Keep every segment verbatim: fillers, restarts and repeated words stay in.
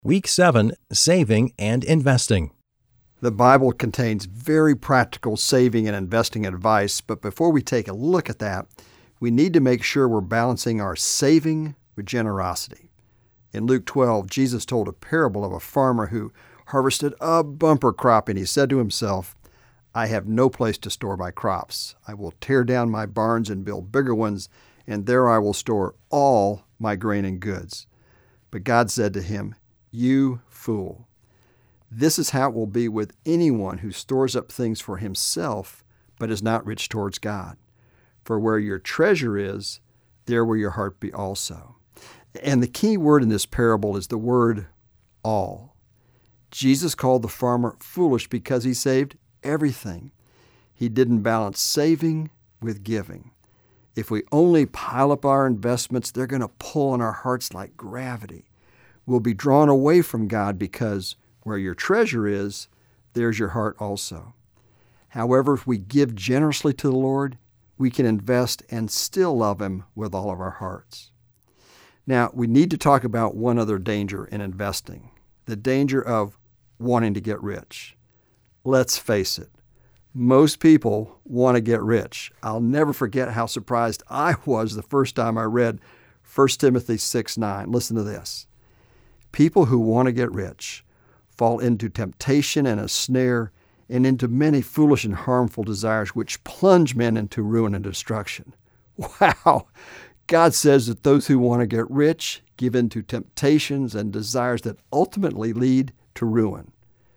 Week seven, Saving and Investing. The Bible contains very practical saving and investing advice, but before we take a look at that, we need to make sure we're balancing our saving with generosity. In Luke twelve, Jesus told a parable of a farmer who harvested a bumper crop, and he said to himself, "I have no place to store my crops. I will tear down my barns and build bigger ones, and there I will store all my grain and goods." But God said to him, "You fool. This is how it will be with anyone who stores up things for himself, but is not rich towards God. For where your treasure is, there will your heart be also." And the key word in this parable is the word all. Jesus called the farmer foolish because he saved everything. He didn't balance saving with giving. If we only pile up our investments, they're going to pull on our hearts like gravity. We'll be drawn away from God because where your treasure is, there's your heart also. However, if we give generously to the Lord, we can invest and still love Him with all of our hearts. Now, we need to talk about one other danger in investing, the danger of wanting to get rich. Let's face it, most people want to get rich. I'll never forget how surprised I was the first time I read First Timothy six nine. Listen to this. People who want to get rich fall into temptation and a snare and into many foolish and harmful desires which plunge men into ruin and destruction. Wow! God says that those who want to get rich give in to temptations and desires that ultimately lead to ruin.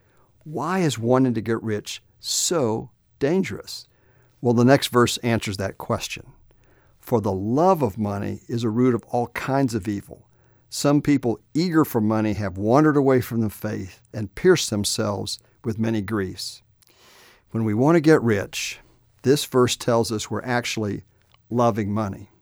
Why is wanting to get rich so dangerous? Well, the next verse answers that question. For the love of money is a root of all kinds of evil. Some people eager for money have wandered away from the faith and pierced themselves with many griefs. When we want to get rich, this verse tells us we're actually loving money.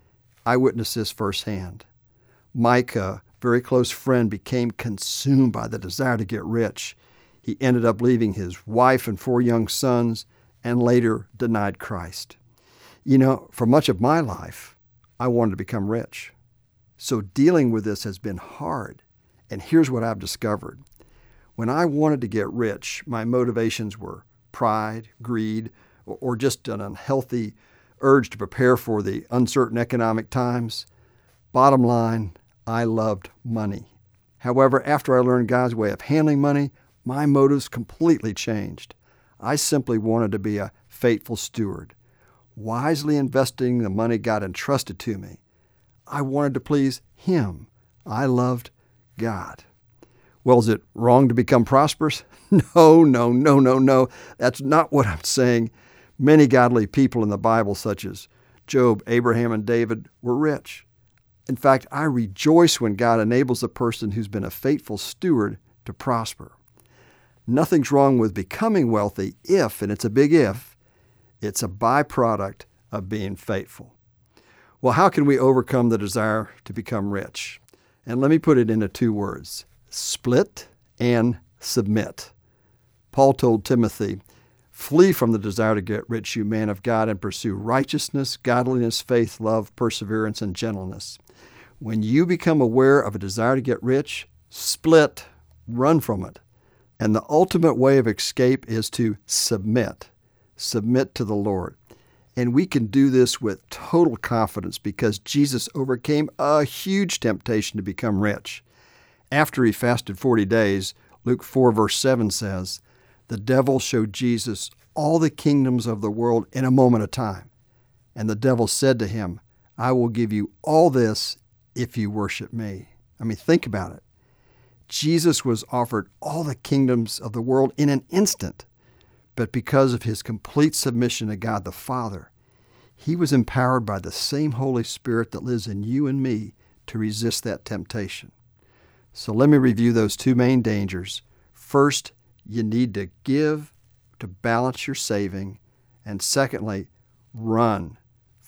I witnessed this firsthand. Mike, a very close friend, became consumed by the desire to get rich. He ended up leaving his wife and four young sons and later denied Christ. You know, for much of my life, I wanted to become rich. So dealing with this has been hard. And here's what I've discovered. When I wanted to get rich, my motivations were pride, greed, or just an unhealthy urge to prepare for the uncertain economic times. Bottom line, I loved money. However, after I learned God's way of handling money, my motives completely changed. I simply wanted to be a faithful steward, wisely investing the money God entrusted to me. I wanted to please Him. I loved God. Well, is it wrong to become prosperous? No, no, no, no, no. That's not what I'm saying. Many godly people in the Bible, such as Job, Abraham, and David, were rich. In fact, I rejoice when God enables a person who's been a faithful steward to prosper. Nothing's wrong with becoming wealthy if, and it's a big if, it's a byproduct of being faithful. Well, how can we overcome the desire to become rich? And let me put it into two words, split and submit. Paul told Timothy, "Flee from the desire to get rich, you man of God, and pursue righteousness, godliness, faith, love, perseverance, and gentleness." When you become aware of a desire to get rich, split, run from it. And the ultimate way of escape is to submit. Submit to the Lord. And we can do this with total confidence because Jesus overcame a huge temptation to become rich. After he fasted forty days, Luke four verse seven says, the devil showed Jesus all the kingdoms of the world in a moment of time. And the devil said to him, "I will give you all this if you worship me." I mean, think about it. Jesus was offered all the kingdoms of the world in an instant. But because of his complete submission to God the Father, he was empowered by the same Holy Spirit that lives in you and me to resist that temptation. So let me review those two main dangers. First, you need to give to balance your saving. And secondly, run,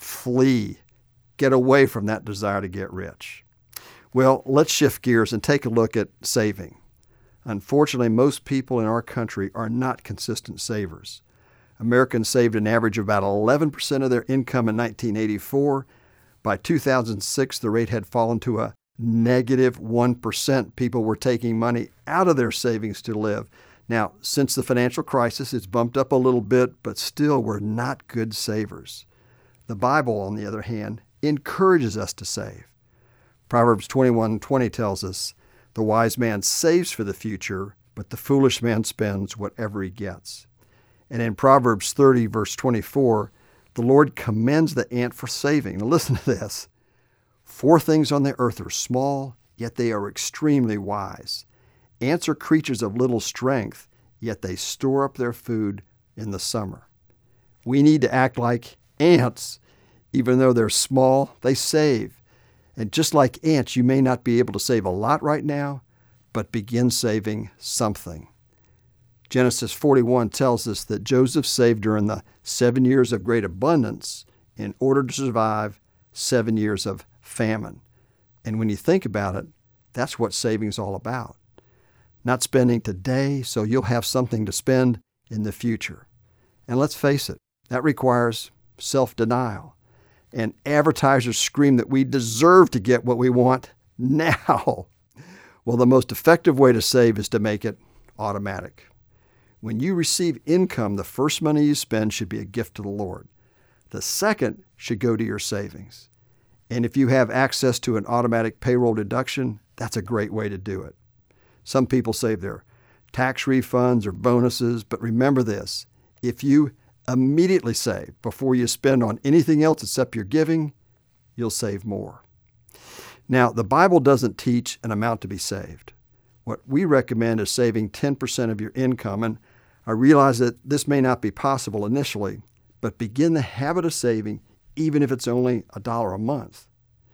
flee, get away from that desire to get rich. Well, let's shift gears and take a look at saving. Unfortunately, most people in our country are not consistent savers. Americans saved an average of about eleven percent of their income in nineteen eighty-four. By two thousand six, the rate had fallen to a Negative one percent people were taking money out of their savings to live. Now, since the financial crisis, it's bumped up a little bit, but still we're not good savers. The Bible, on the other hand, encourages us to save. Proverbs twenty-one twenty tells us, "The wise man saves for the future, but the foolish man spends whatever he gets." And in Proverbs thirty, verse twenty-four, the Lord commends the ant for saving. Now listen to this. "Four things on the earth are small, yet they are extremely wise. Ants are creatures of little strength, yet they store up their food in the summer." We need to act like ants. Even though they're small, they save. And just like ants, you may not be able to save a lot right now, but begin saving something. Genesis forty-one tells us that Joseph saved during the seven years of great abundance in order to survive seven years of famine. And when you think about it, that's what saving's all about. Not spending today so you'll have something to spend in the future. And let's face it, that requires self-denial. And advertisers scream that we deserve to get what we want now. Well, the most effective way to save is to make it automatic. When you receive income, the first money you spend should be a gift to the Lord. The second should go to your savings. And if you have access to an automatic payroll deduction, that's a great way to do it. Some people save their tax refunds or bonuses, but remember this, if you immediately save before you spend on anything else except your giving, you'll save more. Now, the Bible doesn't teach an amount to be saved. What we recommend is saving ten percent of your income, and I realize that this may not be possible initially, but begin the habit of saving even if it's only a dollar a month.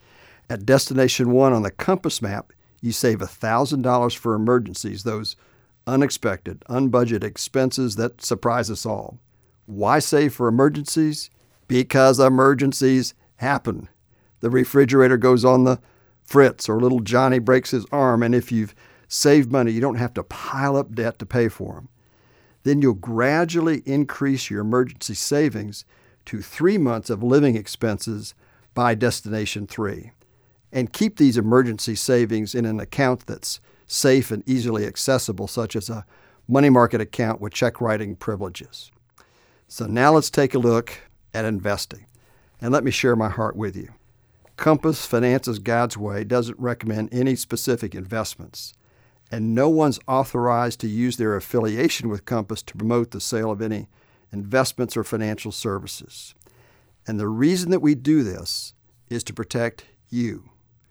At Destination One on the Compass map, you save one thousand dollars for emergencies, those unexpected, unbudgeted expenses that surprise us all. Why save for emergencies? Because emergencies happen. The refrigerator goes on the fritz, or little Johnny breaks his arm, and if you've saved money, you don't have to pile up debt to pay for them. Then you'll gradually increase your emergency savings to three months of living expenses by Destination Three. And keep these emergency savings in an account that's safe and easily accessible, such as a money market account with check writing privileges. So now let's take a look at investing. And let me share my heart with you. Compass Finances God's Way doesn't recommend any specific investments, and no one's authorized to use their affiliation with Compass to promote the sale of any investments or financial services. And the reason that we do this is to protect you.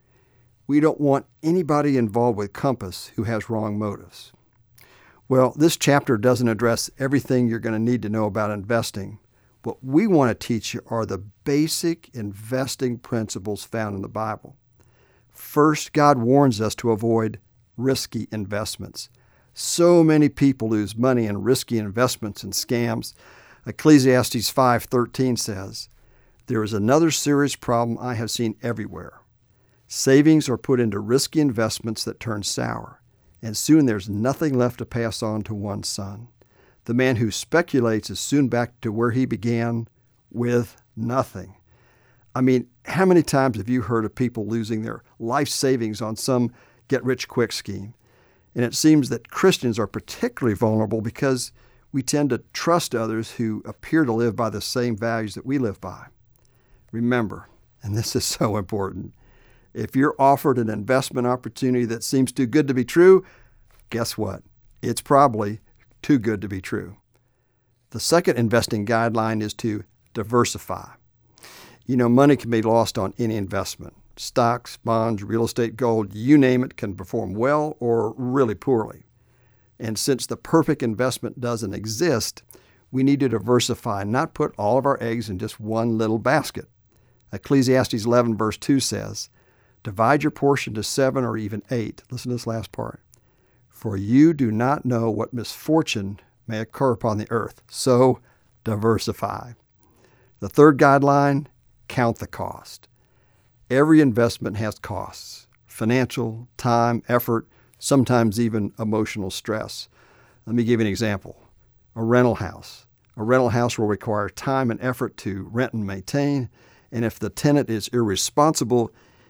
We don't want anybody involved with Compass who has wrong motives. Well, this chapter doesn't address everything you're going to need to know about investing. What we want to teach you are the basic investing principles found in the Bible. First, God warns us to avoid risky investments. So many people lose money in risky investments and scams. Ecclesiastes five thirteen says, "There is another serious problem I have seen everywhere. Savings are put into risky investments that turn sour, and soon there's nothing left to pass on to one's son. The man who speculates is soon back to where he began, with nothing." I mean, how many times have you heard of people losing their life savings on some get-rich-quick scheme? And it seems that Christians are particularly vulnerable because we tend to trust others who appear to live by the same values that we live by. Remember, and this is so important, if you're offered an investment opportunity that seems too good to be true, guess what? It's probably too good to be true. The second investing guideline is to diversify. You know, money can be lost on any investment. Stocks, bonds, real estate, gold, you name it, can perform well or really poorly. And since the perfect investment doesn't exist, we need to diversify, not put all of our eggs in just one little basket. Ecclesiastes eleven verse two says, "Divide your portion to seven or even eight." Listen to this last part. "For you do not know what misfortune may occur upon the earth, so diversify." The third guideline, count the cost. Every investment has costs: financial, time, effort, sometimes even emotional stress. Let me give you an example. A rental house. A rental house will require time and effort to rent and maintain, and if the tenant is irresponsible,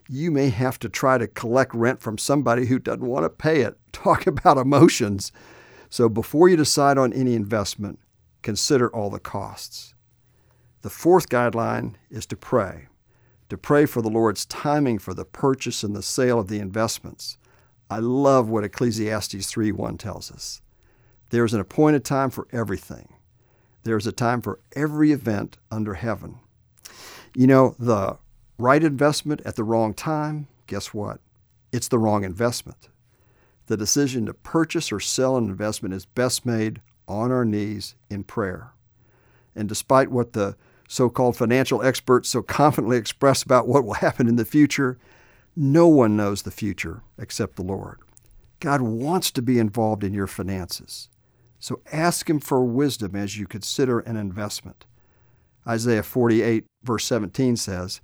You may have to try to collect rent from somebody who doesn't want to pay it. Talk about emotions. So before you decide on any investment, consider all the costs. The fourth guideline is to pray. To pray for the Lord's timing for the purchase and the sale of the investments. I love what Ecclesiastes three one tells us. There is an appointed time for everything. There is a time for every event under heaven. You know, the right investment at the wrong time, guess what? It's the wrong investment. The decision to purchase or sell an investment is best made on our knees in prayer. And despite what the so-called financial experts so confidently express about what will happen in the future, no one knows the future except the Lord. God wants to be involved in your finances. So ask Him for wisdom as you consider an investment. Isaiah forty-eight, verse seventeen says,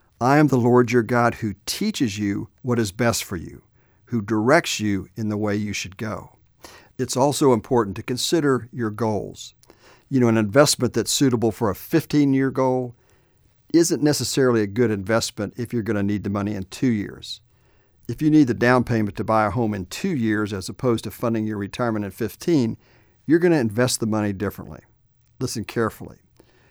I am the Lord your God who teaches you what is best for you, who directs you in the way you should go. It's also important to consider your goals. You know, an investment that's suitable for a fifteen-year goal isn't necessarily a good investment if you're going to need the money in two years. If you need the down payment to buy a home in two years as opposed to funding your retirement in fifteen, you're going to invest the money differently. Listen carefully.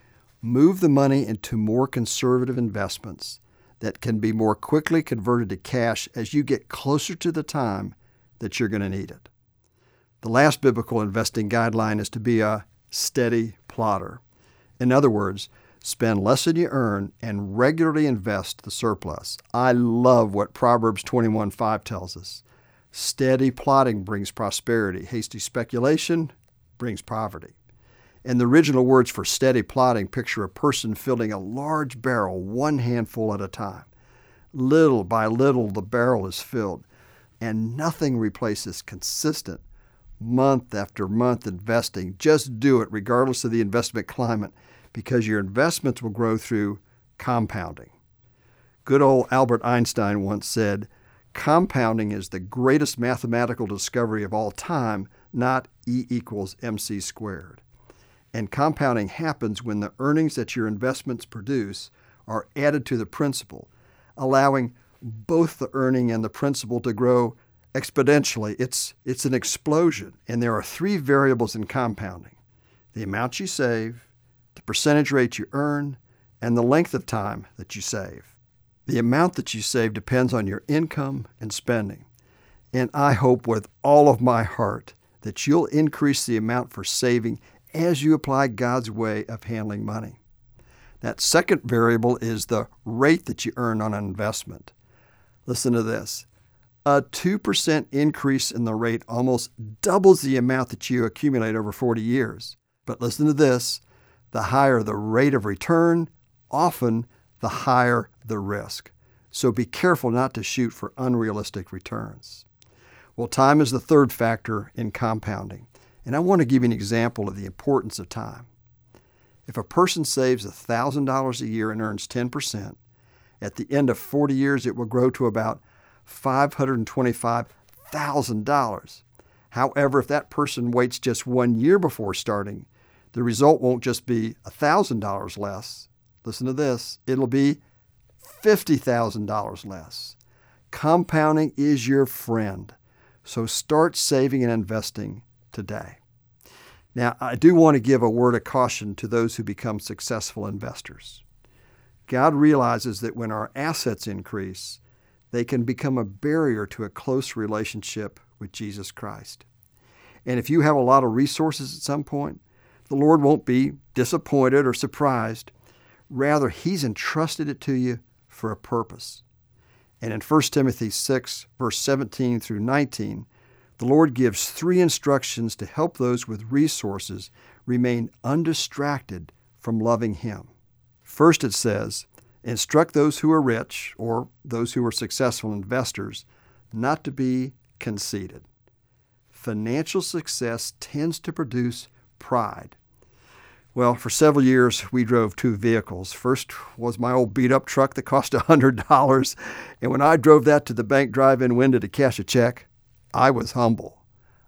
Move the money into more conservative investments that can be more quickly converted to cash as you get closer to the time that you're going to need it. The last biblical investing guideline is to be a steady plotter. In other words, spend less than you earn and regularly invest the surplus. I love what Proverbs twenty-one five tells us. Steady plotting brings prosperity. Hasty speculation brings poverty. And the original words for steady plotting picture a person filling a large barrel one handful at a time. Little by little, the barrel is filled, and nothing replaces consistent, month after month investing. Just do it regardless of the investment climate, because your investments will grow through compounding. Good old Albert Einstein once said, compounding is the greatest mathematical discovery of all time, not E equals mc squared. And compounding happens when the earnings that your investments produce are added to the principal, allowing both the earning and the principal to grow exponentially. It's, it's an explosion, and there are three variables in compounding: the amount you save, the percentage rate you earn, and the length of time that you save. The amount that you save depends on your income and spending. And I hope with all of my heart that you'll increase the amount for saving as you apply God's way of handling money. That second variable is the rate that you earn on an investment. Listen to this. A two percent increase in the rate almost doubles the amount that you accumulate over forty years. But listen to this. The higher the rate of return, often the higher the risk. So be careful not to shoot for unrealistic returns. Well, time is the third factor in compounding. And I want to give you an example of the importance of time. If a person saves one thousand dollars a year and earns ten percent, at the end of forty years it will grow to about five hundred twenty-five thousand dollars. However, if that person waits just one year before starting, the result won't just be one thousand dollars less. Listen to this. It'll be fifty thousand dollars less. Compounding is your friend. So start saving and investing today. Now, I do want to give a word of caution to those who become successful investors. God realizes that when our assets increase, they can become a barrier to a close relationship with Jesus Christ. And if you have a lot of resources at some point, the Lord won't be disappointed or surprised. Rather, He's entrusted it to you for a purpose. And in First Timothy six, verse seventeen through nineteen, the Lord gives three instructions to help those with resources remain undistracted from loving Him. First, it says, instruct those who are rich, or those who are successful investors, not to be conceited. Financial success tends to produce pride. Well, for several years, we drove two vehicles. First was my old beat-up truck that cost one hundred dollars, and when I drove that to the bank drive-in window to cash a check, I was humble.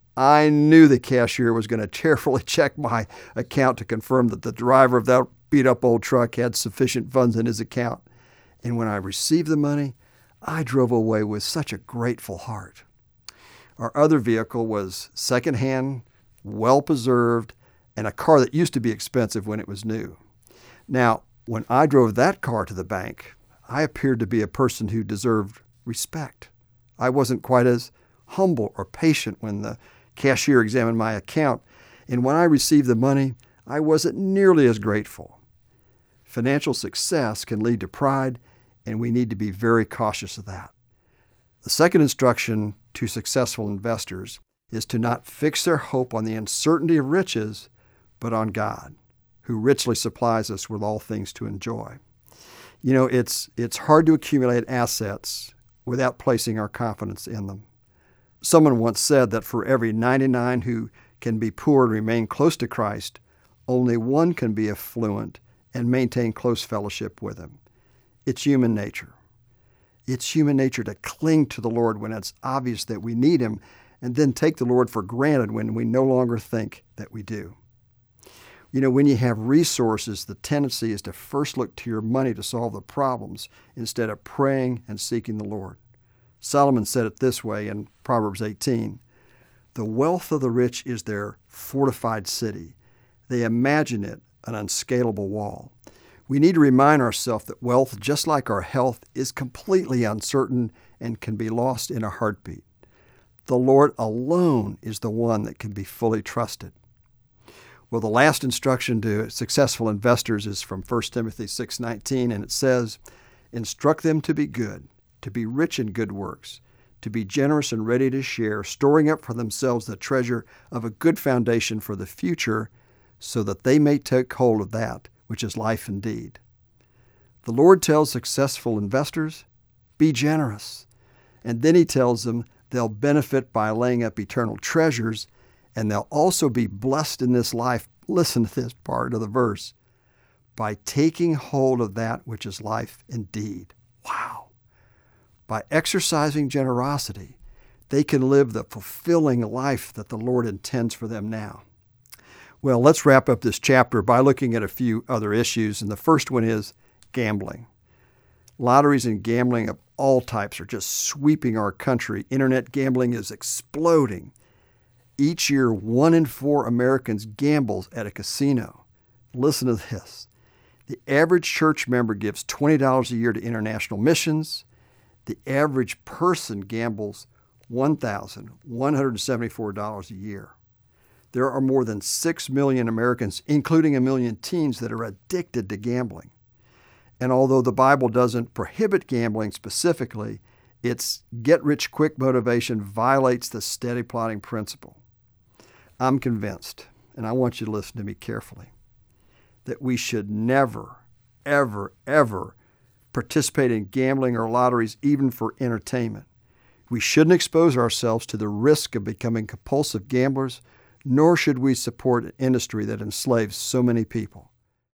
I knew the cashier was going to carefully check my account to confirm that the driver of that beat-up old truck had sufficient funds in his account. And when I received the money, I drove away with such a grateful heart. Our other vehicle was secondhand, well-preserved, and a car that used to be expensive when it was new. Now, when I drove that car to the bank, I appeared to be a person who deserved respect. I wasn't quite as humble or patient when the cashier examined my account, and when I received the money, I wasn't nearly as grateful. Financial success can lead to pride, and we need to be very cautious of that. The second instruction to successful investors is to not fix their hope on the uncertainty of riches, but on God, who richly supplies us with all things to enjoy. You know, it's it's hard to accumulate assets without placing our confidence in them. Someone once said that for every ninety-nine who can be poor and remain close to Christ, only one can be affluent and maintain close fellowship with Him. It's human nature. It's human nature to cling to the Lord when it's obvious that we need Him, and then take the Lord for granted when we no longer think that we do. You know, when you have resources, the tendency is to first look to your money to solve the problems instead of praying and seeking the Lord. Solomon said it this way in Proverbs eighteen, "The wealth of the rich is their fortified city. They imagine it an unscalable wall." We need to remind ourselves that wealth, just like our health, is completely uncertain and can be lost in a heartbeat. The Lord alone is the one that can be fully trusted. Well, the last instruction to successful investors is from First Timothy six nineteen, and it says, "Instruct them to be good, to be rich in good works, to be generous and ready to share, storing up for themselves the treasure of a good foundation for the future, so that they may take hold of that which is life indeed." The Lord tells successful investors, be generous. And then He tells them they'll benefit by laying up eternal treasures, and they'll also be blessed in this life. Listen to this part of the verse. By taking hold of that which is life indeed. Wow. By exercising generosity, they can live the fulfilling life that the Lord intends for them now. Well, let's wrap up this chapter by looking at a few other issues, and the first one is gambling. Lotteries and gambling of all types are just sweeping our country. Internet gambling is exploding. Each year, one in four Americans gambles at a casino. Listen to this. The average church member gives twenty dollars a year to international missions. The average person gambles one thousand one hundred seventy-four dollars a year. There are more than six million Americans, including a million teens, that are addicted to gambling. And although the Bible doesn't prohibit gambling specifically, its get-rich-quick motivation violates the steady plotting principle. I'm convinced, and I want you to listen to me carefully, that we should never, ever, ever participate in gambling or lotteries even for entertainment. We shouldn't expose ourselves to the risk of becoming compulsive gamblers, nor should we support an industry that enslaves so many people.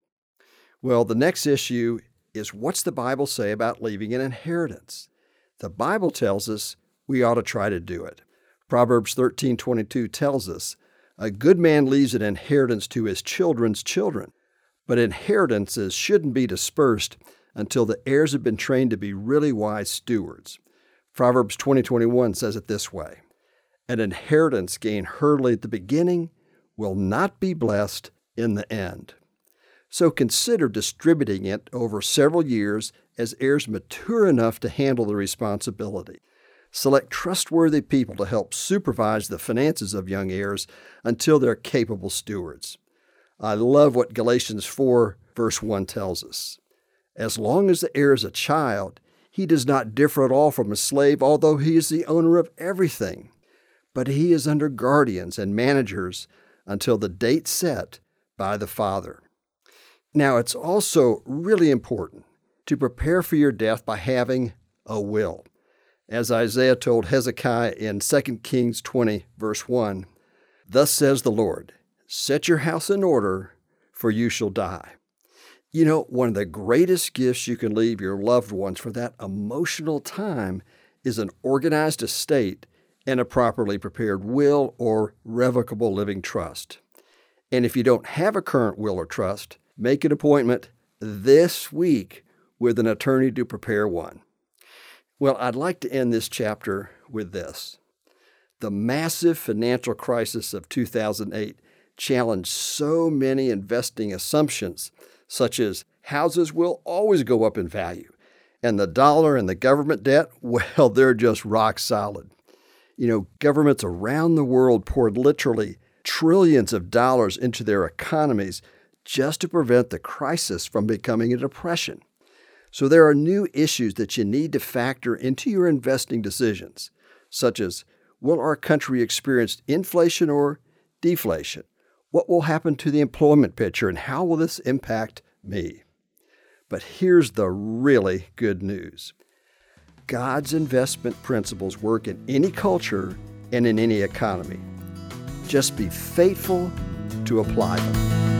Well, the next issue is, what's the Bible say about leaving an inheritance? The Bible tells us we ought to try to do it. Proverbs thirteen twenty-two tells us, "A good man leaves an inheritance to his children's children, but inheritances shouldn't be dispersed until the heirs have been trained to be really wise stewards." Proverbs twenty twenty-one says it this way, "An inheritance gained hurriedly at the beginning will not be blessed in the end." So consider distributing it over several years as heirs mature enough to handle the responsibility. Select trustworthy people to help supervise the finances of young heirs until they're capable stewards. I love what Galatians four, verse one tells us. "As long as the heir is a child, he does not differ at all from a slave, although he is the owner of everything. But he is under guardians and managers until the date set by the father." Now, it's also really important to prepare for your death by having a will. As Isaiah told Hezekiah in Second Kings twenty, verse one, "Thus says the Lord, set your house in order, for you shall die." You know, one of the greatest gifts you can leave your loved ones for that emotional time is an organized estate and a properly prepared will or revocable living trust. And if you don't have a current will or trust, make an appointment this week with an attorney to prepare one. Well, I'd like to end this chapter with this. The massive financial crisis of two thousand eight challenged so many investing assumptions, such as houses will always go up in value, and the dollar and the government debt, well, they're just rock solid. You know, governments around the world poured literally trillions of dollars into their economies just to prevent the crisis from becoming a depression. So there are new issues that you need to factor into your investing decisions, such as, will our country experience inflation or deflation? What will happen to the employment picture, and how will this impact me? But here's the really good news. God's investment principles work in any culture and in any economy. Just be faithful to apply them.